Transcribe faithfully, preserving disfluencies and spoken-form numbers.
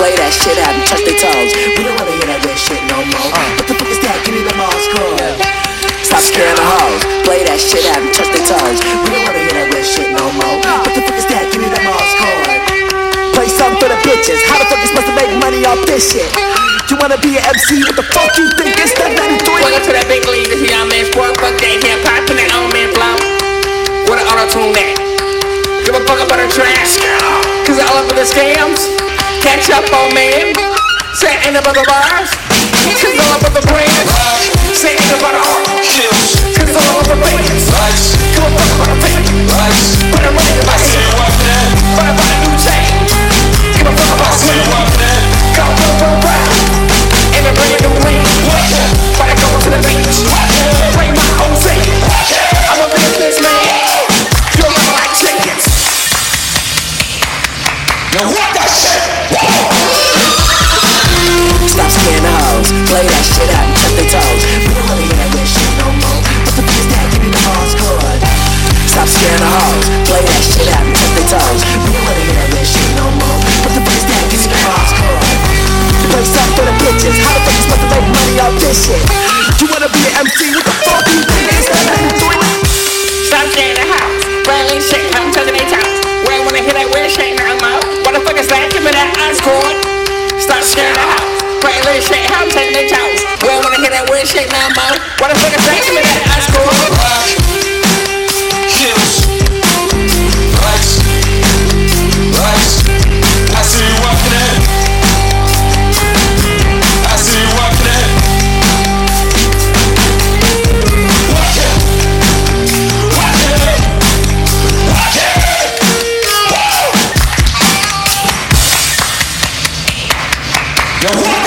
play that shit out and touch their toes. We don't wanna hear that weird shit no more. What the fuck is that? Give me the Mars chord. Stop scaring the hoes, play that shit out and touch their toes. We don't wanna hear that weird shit no more. What the fuck is that? Give me the Mars chord. Play something for the bitches. How the fuck you supposed to make money off this shit? You wanna be an M C? What the fuck you think it's that ninety-three? Welcome to that big league, this young man sport. Fuck that hip hop and that old man flow. What an auto-tune that. Give a fuck about the trash. Cause all up in the scams. Catch up on man. Say ain't about the bars. Cause all up in the brand. Say ain't about the art. Cause all up in the bands. Give a fuck about the fame. Put a money in my hand. But about a new chain. Give a fuck about swing. Go, go, go, round. And a brand new ring. But I go to the beach. Bring my own thing. I'm a businessman. You're like chickens. Now what that shit? Stop scaring the hoes, play that shit out and touch their toes. We don't wanna hear that weird shit no more. What the fuck is that? Give me the Mars chord. Stop scaring the hoes, play that shit out and touch their toes. We don't wanna hear that weird shit no more. What the fuck is that? Give me the Mars chord. You play something for the bitches. How the fuck you supposed to make money off this shit? You wanna be an M C? What the fuck you think it's that ninety-three? Stop scaring the house, railing shit, I'm touching their toes. We don't wanna hear that weird shit no more. What the fuck is that? Give me that ice cord. Stop scaring the house. Great little shit, how I'm taking their toes. We don't wanna hear that weird shit no more. What the fuck is that? Give me that ice cord. Kills. Lights. Lights. I see you walking in. I see you walking in. Walk it. Walk it. Walk it. Whoa. Yo,